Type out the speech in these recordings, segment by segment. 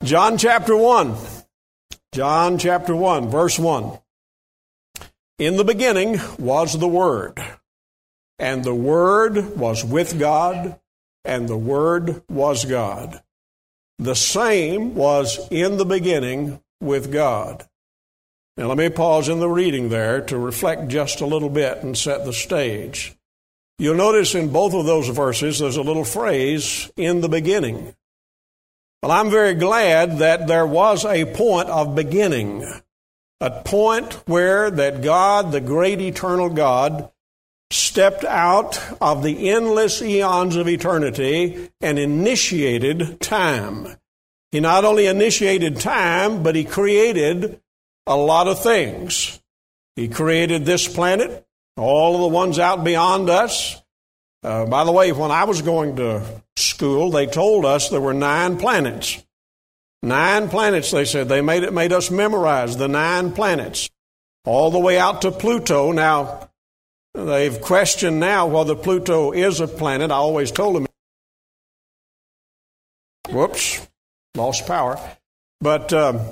John chapter 1. John chapter 1, verse 1. In the beginning was the Word, and the Word was with God, and the Word was God. The same was in the beginning with God. Now let me pause in the reading there to reflect just a little bit and set the stage. You'll notice in both of those verses there's a little phrase, in the beginning. Well, I'm very glad that there was a point of beginning, a point where that God, the great eternal God, stepped out of the endless eons of eternity and initiated time. He not only initiated time, but He created a lot of things. He created this planet, all of the ones out beyond us. By the way, when I was going to school, they told us there were 9 planets. 9 planets, they said. They made us memorize the 9 planets, all the way out to Pluto. Now, they've questioned now whether Pluto is a planet. I always told them. Whoops, lost power. But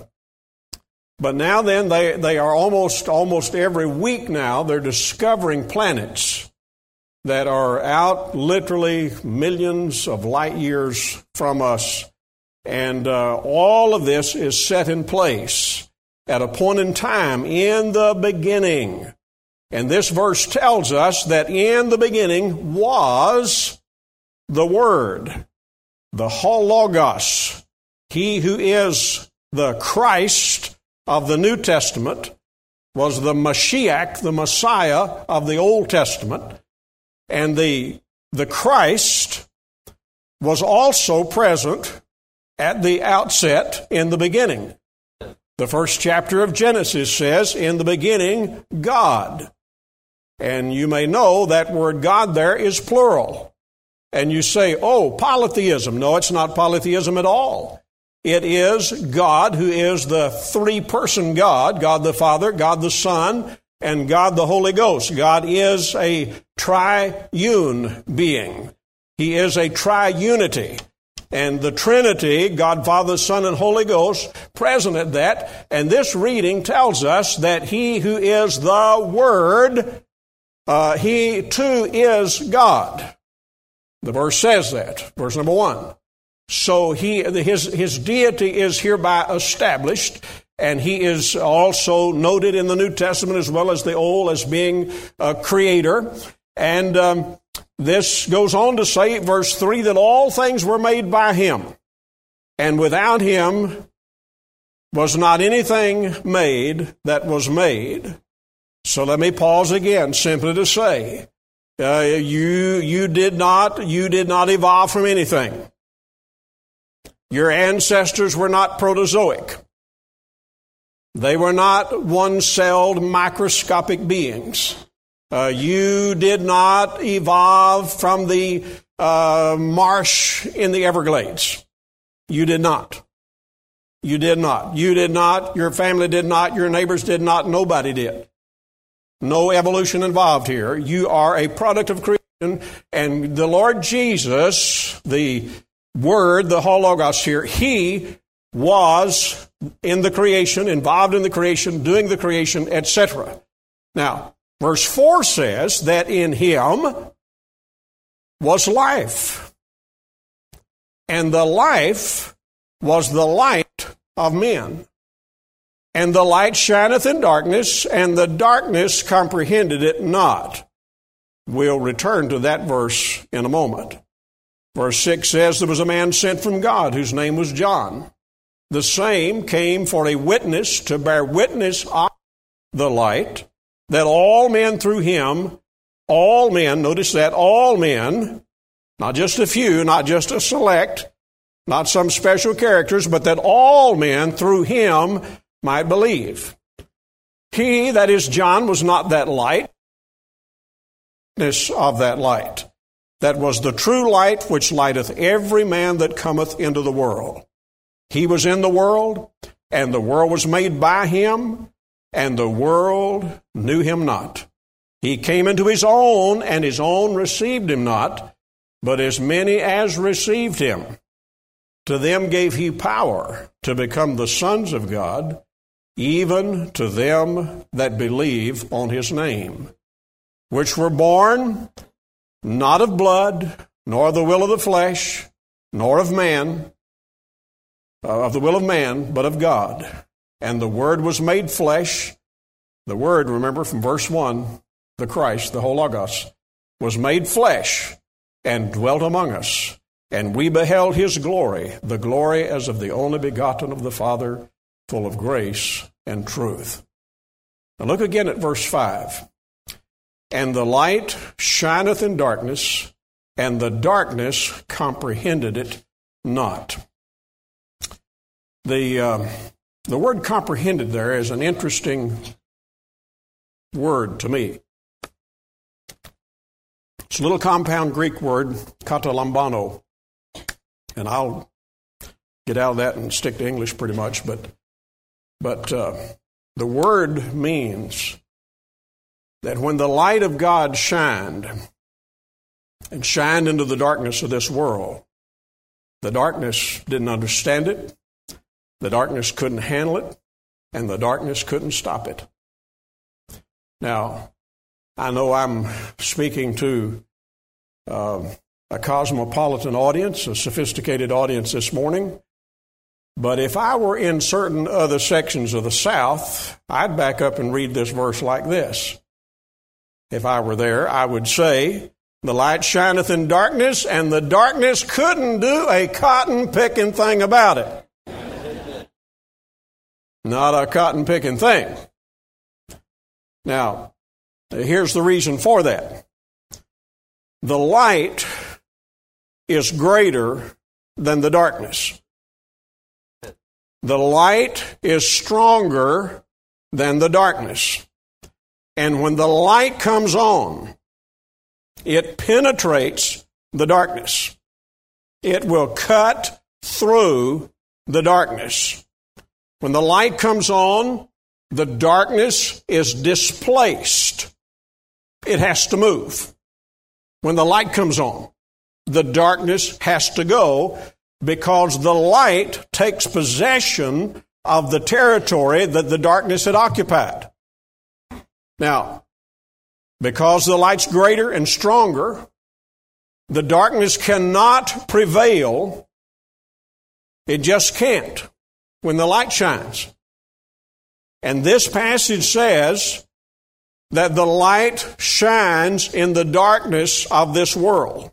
now then, they are almost every week now, they're discovering planets that are out literally millions of light years from us. And all of this is set in place at a point in time in the beginning. And this verse tells us that in the beginning was the Word, the Hologos, He who is the Christ of the New Testament, was the Mashiach, the Messiah of the Old Testament. And the Christ was also present at the outset in the beginning. The first chapter of Genesis says, in the beginning, God. And you may know that word God there is plural. And you say, oh, polytheism. No, it's not polytheism at all. It is God who is the three-person God, God the Father, God the Son, and God the Holy Ghost. God is a triune being. He is a triunity. And the Trinity, God, Father, Son, and Holy Ghost, present at that. And this reading tells us that He who is the Word, He too is God. The verse says that, verse number 1. So His deity is hereby established, and He is also noted in the New Testament as well as the Old as being a creator. And this goes on to say, verse 3, that all things were made by Him, and without Him was not anything made that was made. So let me pause again simply to say, you did not evolve from anything. Your ancestors were not protozoic. They were not one-celled microscopic beings. You did not evolve from the marsh in the Everglades. You did not. You did not. You did not. Your family did not. Your neighbors did not. Nobody did. No evolution involved here. You are a product of creation, and the Lord Jesus, the Word, the Hologos here, He was in the creation, involved in the creation, doing the creation, etc. Now, verse 4 says that in Him was life, and the life was the light of men. And the light shineth in darkness, and the darkness comprehended it not. We'll return to that verse in a moment. Verse 6 says, there was a man sent from God whose name was John. The same came for a witness to bear witness of the light, that all men through him, all men, notice that, all men, not just a few, not just a select, not some special characters, but that all men through him might believe. He, that is John, was not that light, of that light. That was the true light which lighteth every man that cometh into the world. He was in the world, and the world was made by Him, and the world knew Him not. He came into His own, and His own received Him not, but as many as received Him, to them gave he power to become the sons of God, even to them that believe on his name, which were born not of blood, nor the will of the flesh, nor of man, of the will of man, but of God. And the Word was made flesh. The Word, remember from verse 1, the Christ, the whole Logos, was made flesh and dwelt among us. And we beheld his glory, the glory as of the only begotten of the Father, full of grace and truth. Now look again at verse 5. And the light shineth in darkness, and the darkness comprehended it not. The word comprehended there is an interesting word to me. It's a little compound Greek word, katalambano. And I'll get out of that and stick to English pretty much, but the word means that when the light of God shined and shined into the darkness of this world, the darkness didn't understand it, the darkness couldn't handle it, and the darkness couldn't stop it. Now, I know I'm speaking to a cosmopolitan audience, a sophisticated audience this morning, but if I were in certain other sections of the South, I'd back up and read this verse like this. If I were there, I would say, the light shineth in darkness, and the darkness couldn't do a cotton-picking thing about it. Not a cotton-picking thing. Now, here's the reason for that. The light is greater than the darkness. The light is stronger than the darkness. And when the light comes on, it penetrates the darkness. It will cut through the darkness. When the light comes on, the darkness is displaced. It has to move. When the light comes on, the darkness has to go because the light takes possession of the territory that the darkness had occupied. Now, because the light's greater and stronger, the darkness cannot prevail. It just can't when the light shines. And this passage says that the light shines in the darkness of this world.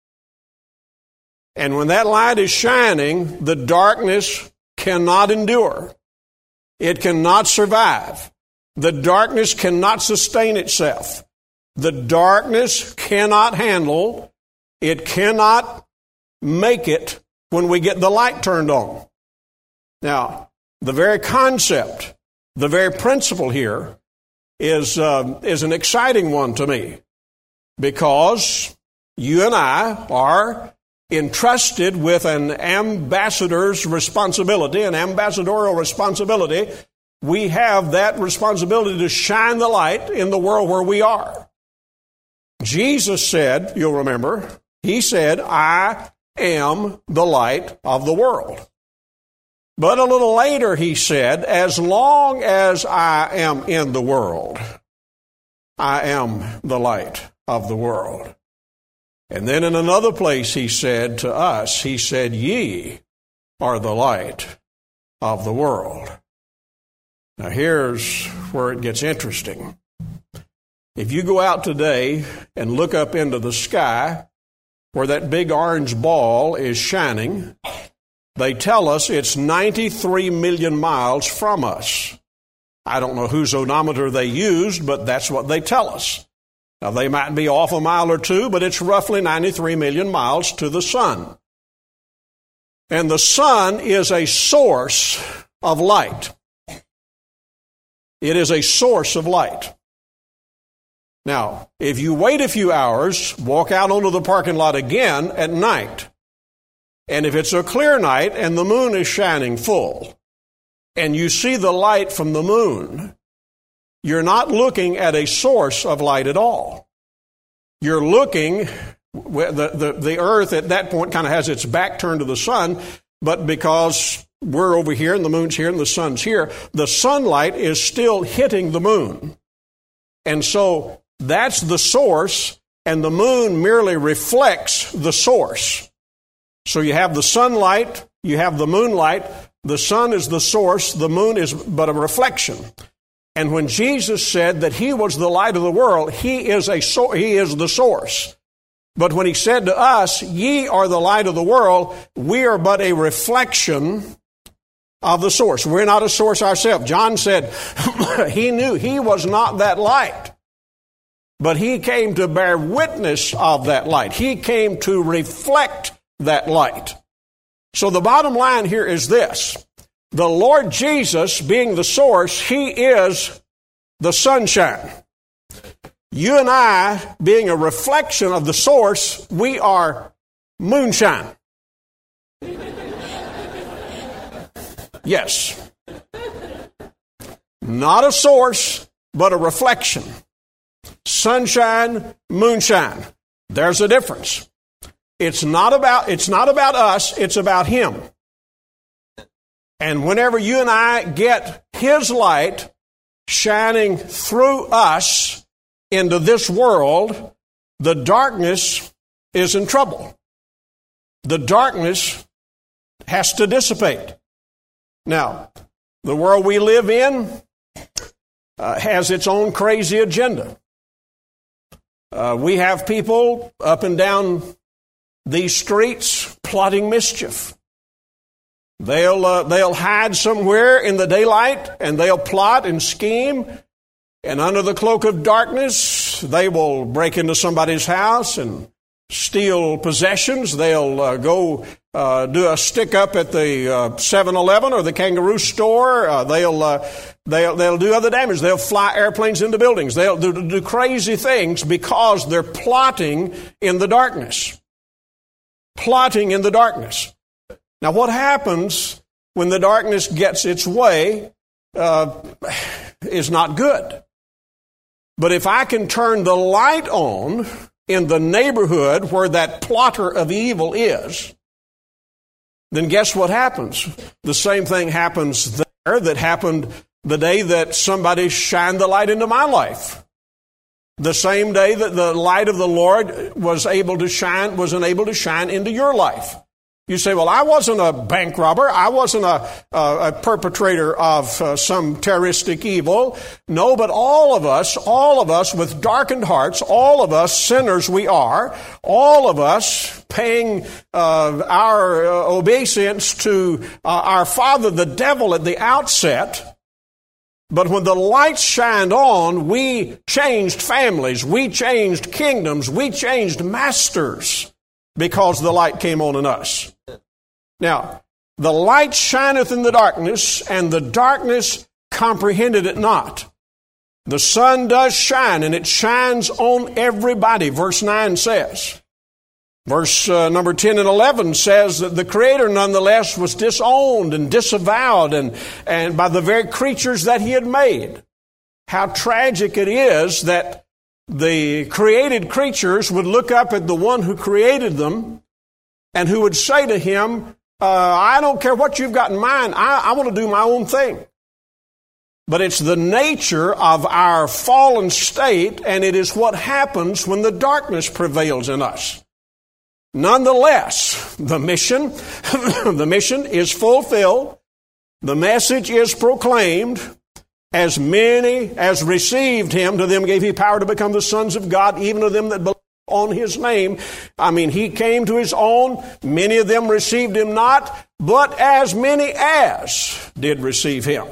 And when that light is shining, the darkness cannot endure. It cannot survive. The darkness cannot sustain itself. The darkness cannot handle. It cannot make it when we get the light turned on. Now, the very concept, the very principle here is an exciting one to me, because you and I are entrusted with an ambassador's responsibility, an ambassadorial responsibility. We have that responsibility to shine the light in the world where we are. Jesus said, you'll remember, he said, I am the light of the world. But a little later he said, as long as I am in the world, I am the light of the world. And then in another place he said to us, he said, ye are the light of the world. Now here's where it gets interesting. If you go out today and look up into the sky where that big orange ball is shining, they tell us it's 93 million miles from us. I don't know whose odometer they used, but that's what they tell us. Now, they might be off a mile or two, but it's roughly 93 million miles to the sun. And the sun is a source of light. It is a source of light. Now, if you wait a few hours, walk out onto the parking lot again at night, and if it's a clear night and the moon is shining full, and you see the light from the moon, you're not looking at a source of light at all. You're looking, the earth at that point kind of has its back turned to the sun. but because we're over here and the moon's here and the sun's here, the sunlight is still hitting the moon. And so that's the source, and the moon merely reflects the source. So you have the sunlight, you have the moonlight, the sun is the source, the moon is but a reflection. And when Jesus said that he was the light of the world, he is the source. But when he said to us, ye are the light of the world, we are but a reflection of the source. We're not a source ourselves. John said he knew he was not that light, but he came to bear witness of that light. He came to reflect that light. So the bottom line here is this. The Lord Jesus, being the source, he is the sunshine. You and I, being a reflection of the source, we are moonshine. Yes. Not a source, but a reflection. Sunshine, moonshine. There's a difference. It's not about us, it's about him. And whenever you and I get his light shining through us into this world, the darkness is in trouble. The darkness has to dissipate. Now, the world we live in has its own crazy agenda. We have people up and down these streets plotting mischief. They'll hide somewhere in the daylight, and they'll plot and scheme, and under the cloak of darkness, they will break into somebody's house and steal possessions. They'll go do a stick-up at the 7-Eleven or the Kangaroo store. They'll do other damage. They'll fly airplanes into buildings. They'll do crazy things because they're plotting in the darkness. Plotting in the darkness. Now, what happens when the darkness gets its way is not good. But if I can turn the light on in the neighborhood where that plotter of evil is, then guess what happens? The same thing happens there that happened the day that somebody shined the light into my life. The same day that the light of the Lord was unable to shine into your life. You say, well, I wasn't a bank robber. I wasn't a perpetrator of some terroristic evil. No, but all of us with darkened hearts, all of us sinners we are, all of us paying our obeisance to our father, the devil, at the outset. But when the light shined on, we changed families, we changed kingdoms, we changed masters because the light came on in us. Now, the light shineth in the darkness, and the darkness comprehended it not. The sun does shine, and it shines on everybody, verse 9 says. Verse number 10 and 11 says that the Creator nonetheless was disowned and disavowed and by the very creatures that He had made. How tragic it is that the created creatures would look up at the one who created them and who would say to Him, I don't care what you've got in mind, I want to do my own thing. But it's the nature of our fallen state, and it is what happens when the darkness prevails in us. Nonetheless, the mission is fulfilled. The message is proclaimed. As many as received Him, to them gave He power to become the sons of God, even to them that believe on His name. I mean, He came to His own. Many of them received Him not, but as many as did receive Him.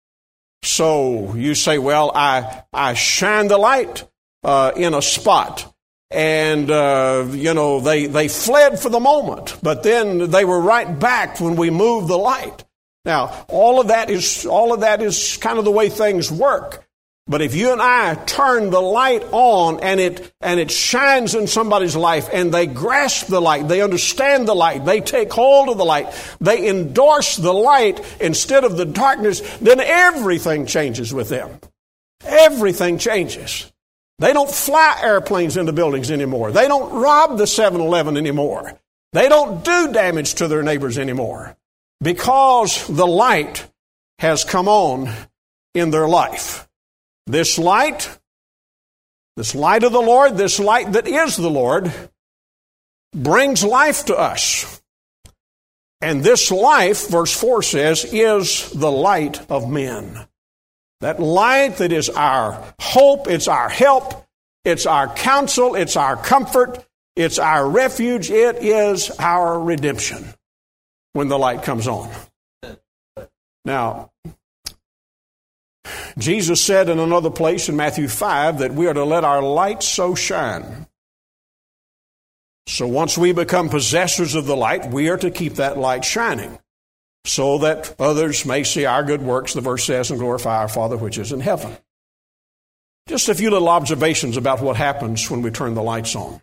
So you say, well, I shine the light in a spot. And, they fled for the moment, but then they were right back when we moved the light. Now, all of that is kind of the way things work. But if you and I turn the light on and it shines in somebody's life and they grasp the light, they understand the light, they take hold of the light, they endorse the light instead of the darkness, then everything changes with them. Everything changes. They don't fly airplanes into buildings anymore. They don't rob the 7-Eleven anymore. They don't do damage to their neighbors anymore. because the light has come on in their life. This light of the Lord, this light that is the Lord, brings life to us. And this life, verse 4 says, is the light of men. That light that is our hope, it's our help, it's our counsel, it's our comfort, it's our refuge, it is our redemption when the light comes on. Now, Jesus said in another place in Matthew 5 that we are to let our light so shine. So once we become possessors of the light, we are to keep that light shining so that others may see our good works, the verse says, and glorify our Father which is in heaven. Just a few little observations about what happens when we turn the lights on.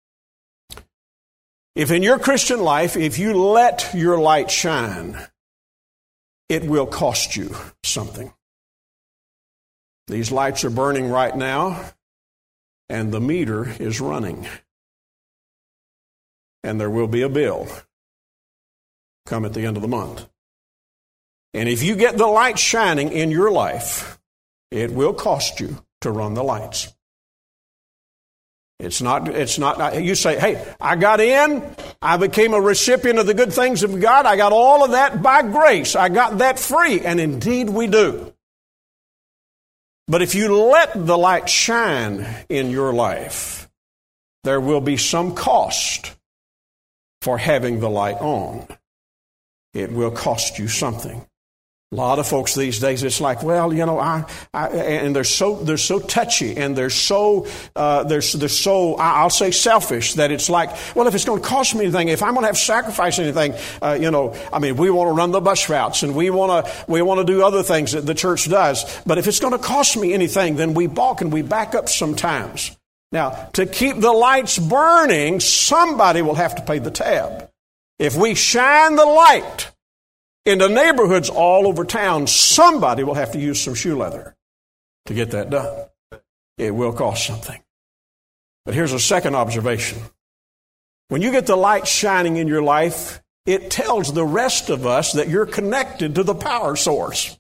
If in your Christian life, if you let your light shine, it will cost you something. These lights are burning right now, and the meter is running. And there will be a bill come at the end of the month. And if you get the light shining in your life, it will cost you to run the lights. It's not, you say, hey, I got in, I became a recipient of the good things of God, I got all of that by grace, I got that free, and indeed we do. But if you let the light shine in your life, there will be some cost for having the light on. It will cost you something. A lot of folks these days, it's like, well, you know, and they're so touchy, and they're so I'll say selfish, that it's like, well, if it's going to cost me anything, if I'm going to have to sacrifice anything, we want to run the bus routes, and we want to do other things that the church does. But if it's going to cost me anything, then we balk and we back up sometimes. Now, to keep the lights burning, somebody will have to pay the tab. If we shine the light in the neighborhoods all over town, somebody will have to use some shoe leather to get that done. It will cost something. But here's a second observation. When you get the light shining in your life, it tells the rest of us that you're connected to the power source.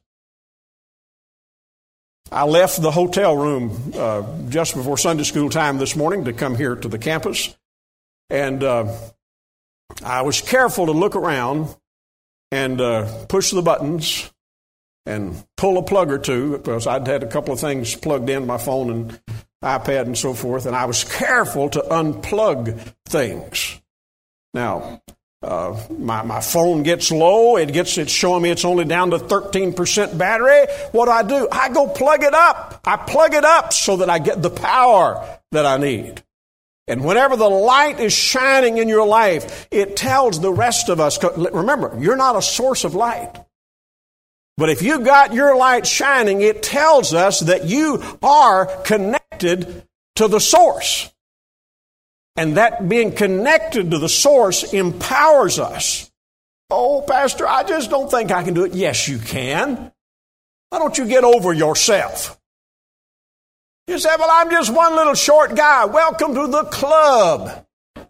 I left the hotel room just before Sunday school time this morning to come here to the campus. And I was careful to look around and push the buttons and pull a plug or two, because I'd had a couple of things plugged in, my phone and iPad and so forth, and I was careful to unplug things. Now, my phone gets low, it's showing me it's only down to 13% battery. What do? I go plug it up. I plug it up so that I get the power that I need. And whenever the light is shining in your life, it tells the rest of us, remember, you're not a source of light. But if you got your light shining, it tells us that you are connected to the source. And that being connected to the source empowers us. Oh, Pastor, I just don't think I can do it. Yes, you can. Why don't you get over yourself? You say, well, I'm just one little short guy. Welcome to the club.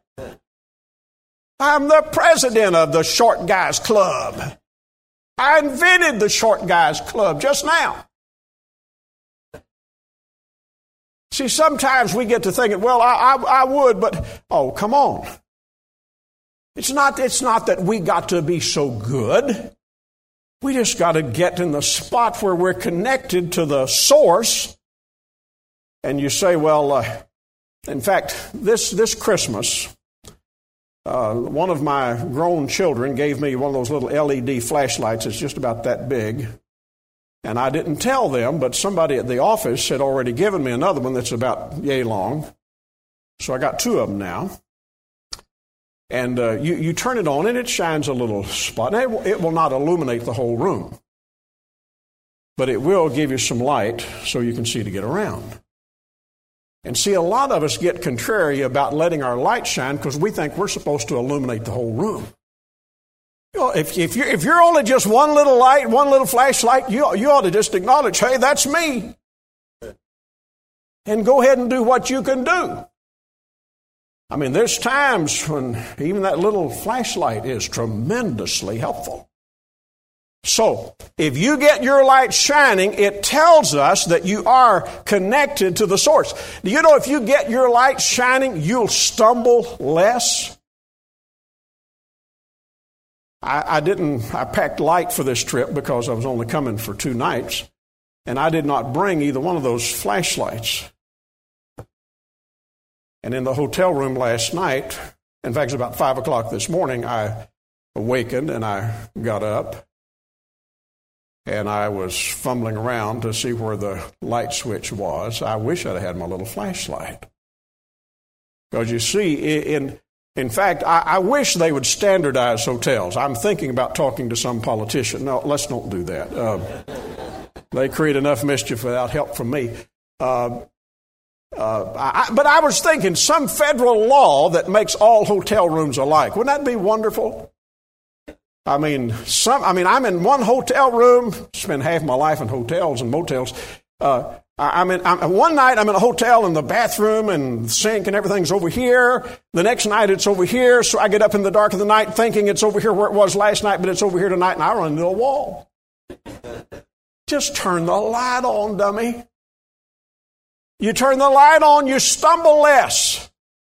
I'm the president of the Short Guys Club. I invented the Short Guys Club just now. See, sometimes we get to thinking, well, I would, but, oh, come on. It's not that we got to be so good. We just got to get in the spot where we're connected to the source. And you say, well, in fact, this Christmas, one of my grown children gave me one of those little LED flashlights. It's just about that big. And I didn't tell them, but somebody at the office had already given me another one that's about yay long. So I got two of them now. And you turn it on, and it shines a little spot. Now, it will not illuminate the whole room, but it will give you some light so you can see to get around. And see, a lot of us get contrary about letting our light shine because we think we're supposed to illuminate the whole room. You know, if you're only just one little light, one little flashlight, you ought to just acknowledge, hey, that's me. And go ahead and do what you can do. I mean, there's times when even that little flashlight is tremendously helpful. So, if you get your light shining, it tells us that you are connected to the source. Do you know if you get your light shining, you'll stumble less? I packed light for this trip because I was only coming for 2 nights, and I did not bring either one of those flashlights. And in the hotel room last night, in fact, it was about 5 o'clock this morning, I awakened and I got up. And I was fumbling around to see where the light switch was. I wish I'd had my little flashlight. Because you see, in fact, I wish they would standardize hotels. I'm thinking about talking to some politician. No, let's don't do that. They create enough mischief without help from me. But I was thinking some federal law that makes all hotel rooms alike. Wouldn't that be wonderful? I'm in one hotel room, spend half my life in hotels and motels. One night I'm in a hotel and the bathroom and the sink and everything's over here. The next night it's over here, so I get up in the dark of the night thinking it's over here where it was last night, but it's over here tonight, and I run into a wall. Just turn the light on, dummy. You turn the light on, you stumble less.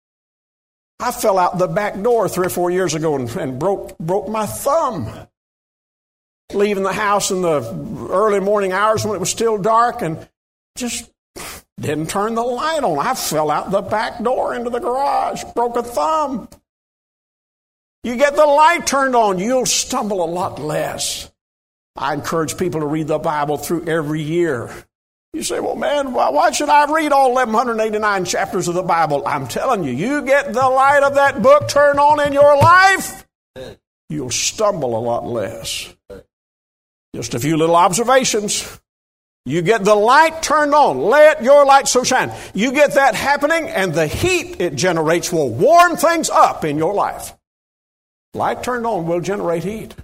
I fell out the back door 3 or 4 years ago and broke my thumb. Leaving the house in the early morning hours when it was still dark and just didn't turn the light on. I fell out the back door into the garage, broke a thumb. You get the light turned on, you'll stumble a lot less. I encourage people to read the Bible through every year. You say, well, man, why should I read all 1,189 chapters of the Bible? I'm telling you, you get the light of that book turned on in your life, you'll stumble a lot less. Just a few little observations. You get the light turned on. Let your light so shine. You get that happening, and the heat it generates will warm things up in your life. Light turned on will generate heat.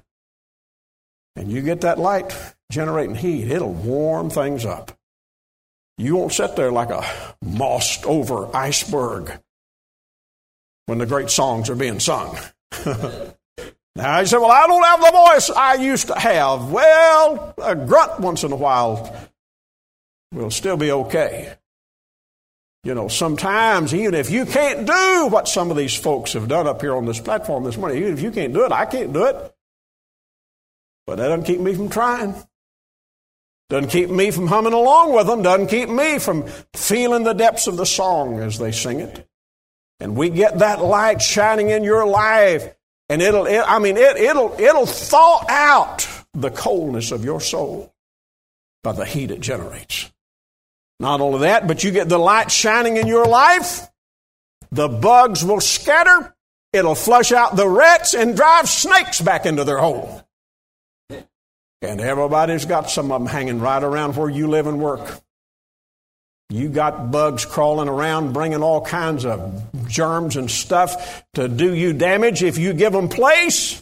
And you get that light generating heat, it'll warm things up. You won't sit there like a mossed over iceberg when the great songs are being sung. Now you say, well, I don't have the voice I used to have. Well, a grunt once in a while will still be okay. You know, sometimes even if you can't do what some of these folks have done up here on this platform this morning, even if you can't do it, I can't do it. But that doesn't keep me from trying. Doesn't keep me from humming along with them. Doesn't keep me from feeling the depths of the song as they sing it. And we get that light shining in your life, and it'll thaw out the coldness of your soul by the heat it generates. Not only that, but you get the light shining in your life, the bugs will scatter, it'll flush out the rats and drive snakes back into their hole. And everybody's got some of them hanging right around where you live and work. You got bugs crawling around, bringing all kinds of germs and stuff to do you damage if you give them place.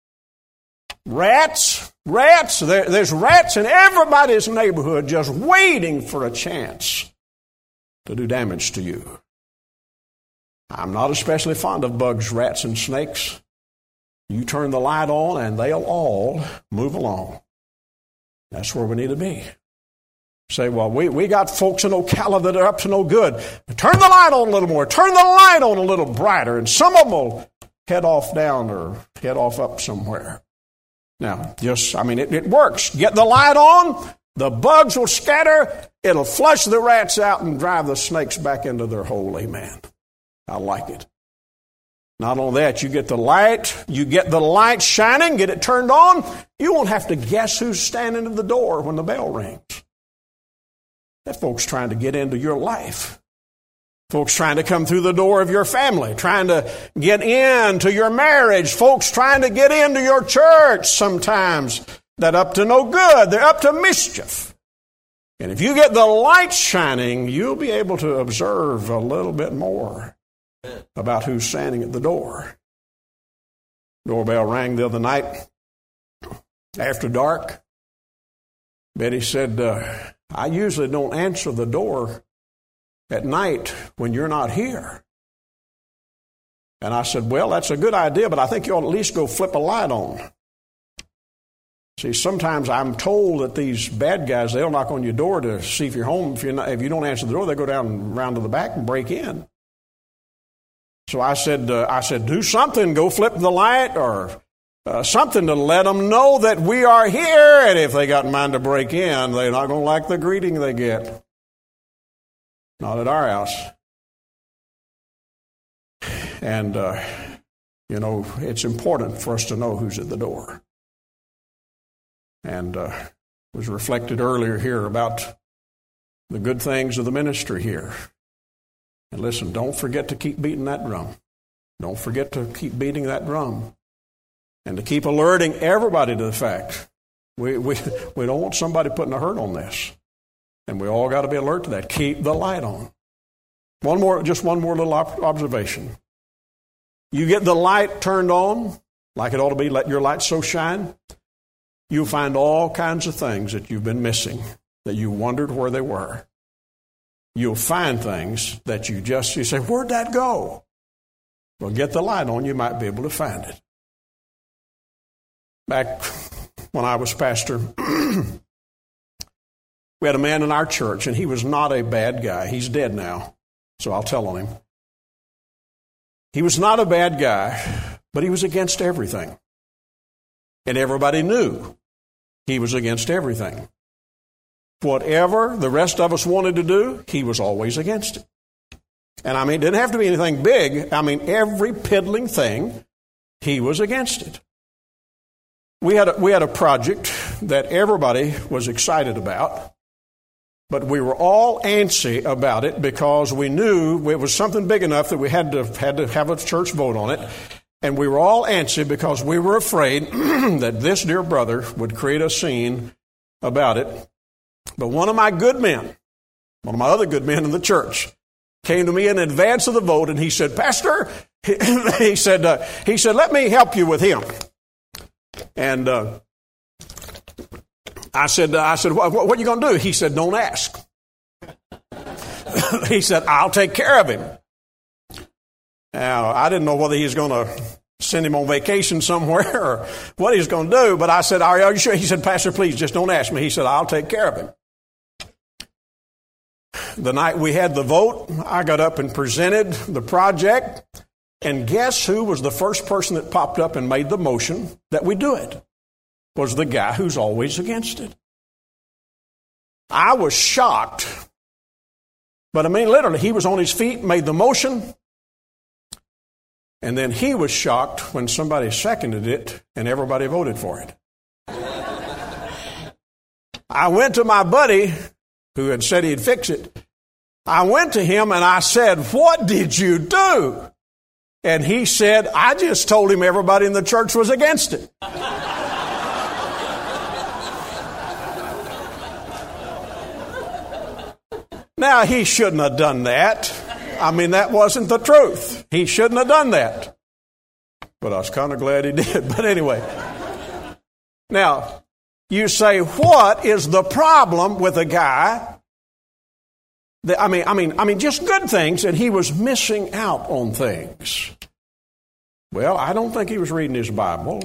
Rats. There's rats in everybody's neighborhood just waiting for a chance to do damage to you. I'm not especially fond of bugs, rats, and snakes. You turn the light on and they'll all move along. That's where we need to be. Say, well, we got folks in Ocala that are up to no good. Turn the light on a little more. Turn the light on a little brighter. And some of them will head off down or head off up somewhere. Now, it works. Get the light on. The bugs will scatter. It'll flush the rats out and drive the snakes back into their hole. Amen. I like it. Not only that, you get the light shining, get it turned on. You won't have to guess who's standing at the door when the bell rings. That folks trying to get into your life. Folks trying to come through the door of your family, trying to get into your marriage. Folks trying to get into your church sometimes that up to no good. They're up to mischief. And if you get the light shining, you'll be able to observe a little bit more about who's standing at the door. Doorbell rang the other night after dark. Betty said, I usually don't answer the door at night when you're not here. And I said, well, that's a good idea, but I think you ought to at least go flip a light on. See, sometimes I'm told that these bad guys, they'll knock on your door to see if you're home. If you don't answer the door, they go down around to the back and break in. So I said, do something. Go flip the light or something to let them know that we are here. And if they got in mind to break in, they're not going to like the greeting they get. Not at our house. And, it's important for us to know who's at the door. And it was reflected earlier here about the good things of the ministry here. And listen, don't forget to keep beating that drum. Don't forget to keep beating that drum. And to keep alerting everybody to the fact we don't want somebody putting a hurt on this. And we all got to be alert to that. Keep the light on. Just one more little observation. You get the light turned on, like it ought to be, let your light so shine, you'll find all kinds of things that you've been missing, that you wondered where they were. You'll find things that you say, where'd that go? Well, get the light on, you might be able to find it. Back when I was pastor, we had a man in our church, and he was not a bad guy. He's dead now, so I'll tell on him. He was not a bad guy, but he was against everything. And everybody knew he was against everything. Whatever the rest of us wanted to do, he was always against it. And it didn't have to be anything big. Every piddling thing, he was against it. We had a project that everybody was excited about, but we were all antsy about it because we knew it was something big enough that we had to have a church vote on it. And we were all antsy because we were afraid that this dear brother would create a scene about it. But one of my other good men in the church, came to me in advance of the vote, and he said, Pastor, he said, let me help you with him. And I said, what are you going to do? He said, don't ask. He said, I'll take care of him. Now, I didn't know whether he was going to send him on vacation somewhere or what he was going to do, but I said, are you sure? He said, Pastor, please, just don't ask me. He said, I'll take care of him. The night we had the vote, I got up and presented the project, and guess who was the first person that popped up and made the motion that we do it? Was the guy who's always against it. I was shocked, but literally, he was on his feet, made the motion, and then he was shocked when somebody seconded it and everybody voted for it. I went to my buddy who had said he'd fix it. I went to him and I said, what did you do? And he said, I just told him everybody in the church was against it. Now, he shouldn't have done that. That wasn't the truth. He shouldn't have done that. But I was kind of glad he did. But anyway. Now, you say, what is the problem with a guy that, just good things, and he was missing out on things? Well, I don't think he was reading his Bible.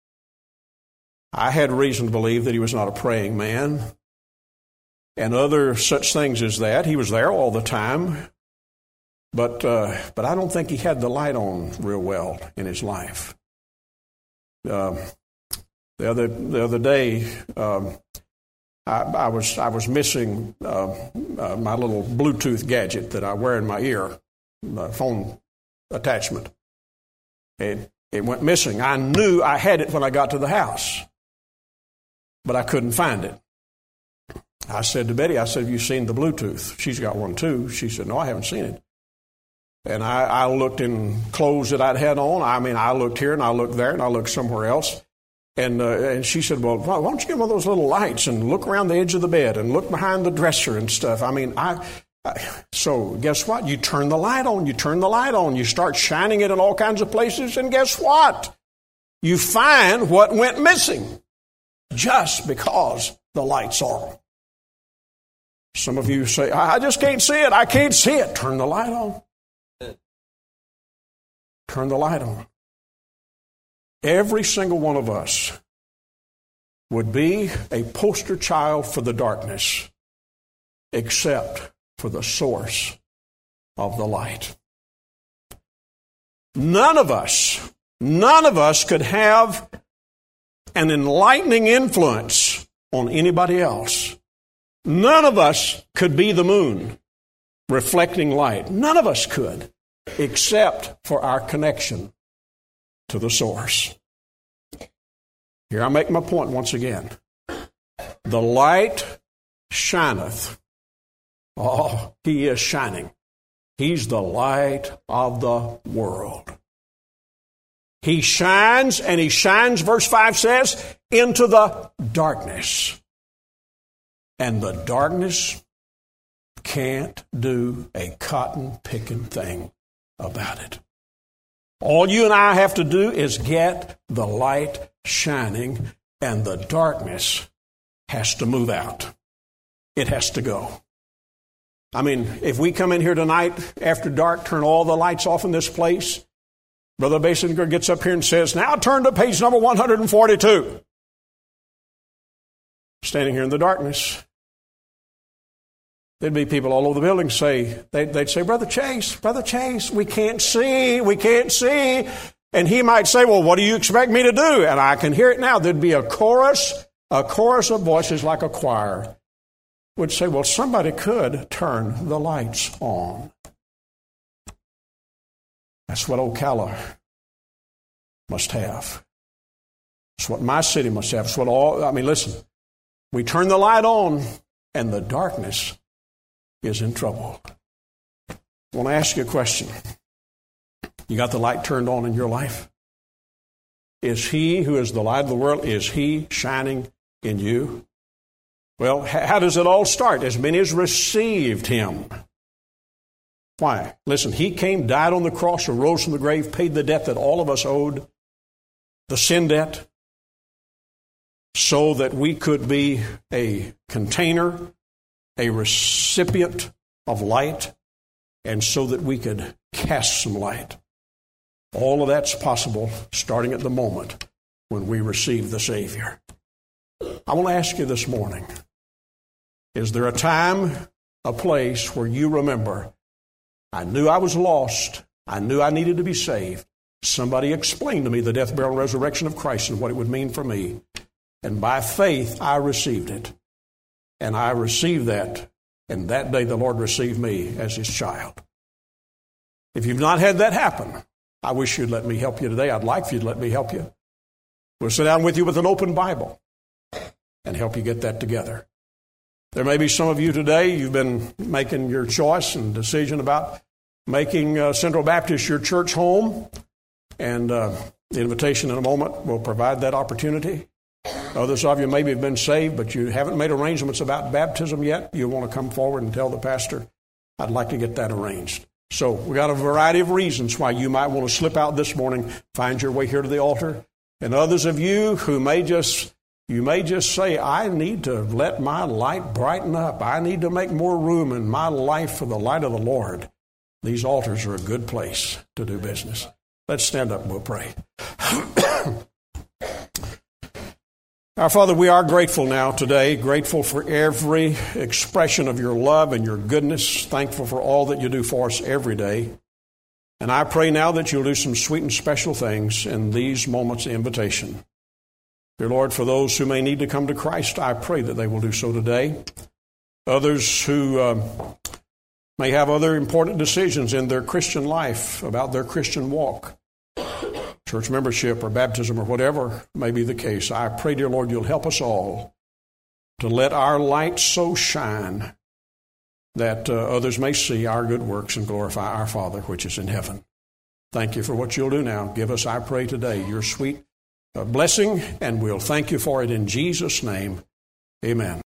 I had reason to believe that he was not a praying man. And other such things as that. He was there all the time. But I don't think he had the light on real well in his life. The other day, I was missing my little Bluetooth gadget that I wear in my ear, the phone attachment. It went missing. I knew I had it when I got to the house, but I couldn't find it. I said to Betty, have you seen the Bluetooth? She's got one too. She said, no, I haven't seen it. And I looked in clothes that I'd had on. I looked here and I looked there and I looked somewhere else. And she said, well, why don't you get one of those little lights and look around the edge of the bed and look behind the dresser and stuff. So guess what? You turn the light on. You start shining it in all kinds of places. And guess what? You find what went missing just because the light's on. Some of you say, I just can't see it. I can't see it. Turn the light on. Turn the light on. Every single one of us would be a poster child for the darkness, except for the source of the light. None of us could have an enlightening influence on anybody else. None of us could be the moon reflecting light. None of us could, except for our connection to the source. Here I make my point once again. The light shineth. Oh, he is shining. He's the light of the world. He shines, and he shines, verse 5 says, into the darkness. And the darkness can't do a cotton-picking thing about it. All you and I have to do is get the light shining, and the darkness has to move out. It has to go. I mean, if we come in here tonight after dark, turn all the lights off in this place, Brother Basinger gets up here and says, now turn to page number 142. Standing here in the darkness. There'd be people all over the building they'd say, Brother Chase, we can't see. And he might say, well, what do you expect me to do? And I can hear it now. There'd be a chorus of voices like a choir would say, well, somebody could turn the lights on. That's what Ocala must have. That's what my city must have. It's what listen, we turn the light on and the darkness is in trouble. I want to ask you a question. You got the light turned on in your life? Is he who is the light of the world, is he shining in you? Well, how does it all start? As many as received him. Why? Listen, he came, died on the cross, arose from the grave, paid the debt that all of us owed, the sin debt, so that we could be a container, a recipient of light, and so that we could cast some light. All of that's possible starting at the moment when we receive the Savior. I want to ask you this morning, is there a time, a place where you remember, I knew I was lost, I knew I needed to be saved. Somebody explained to me the death, burial, and resurrection of Christ and what it would mean for me. And by faith, I received it. And I received that, and that day the Lord received me as his child. If you've not had that happen, I wish you'd let me help you today. I'd like for you to let me help you. We'll sit down with you with an open Bible and help you get that together. There may be some of you today, you've been making your choice and decision about making Central Baptist your church home, and the invitation in a moment will provide that opportunity. Others of you maybe have been saved, but you haven't made arrangements about baptism yet. You want to come forward and tell the pastor, I'd like to get that arranged. So we got a variety of reasons why you might want to slip out this morning, find your way here to the altar. And others of you who may just say, I need to let my light brighten up. I need to make more room in my life for the light of the Lord. These altars are a good place to do business. Let's stand up and we'll pray. Our Father, we are grateful now today, grateful for every expression of your love and your goodness, thankful for all that you do for us every day. And I pray now that you'll do some sweet and special things in these moments of invitation. Dear Lord, for those who may need to come to Christ, I pray that they will do so today. Others who may have other important decisions in their Christian life about their Christian walk, church membership or baptism or whatever may be the case, I pray, dear Lord, you'll help us all to let our light so shine that others may see our good works and glorify our Father which is in heaven. Thank you for what you'll do now. Give us, I pray today, your sweet blessing, and we'll thank you for it in Jesus' name. Amen.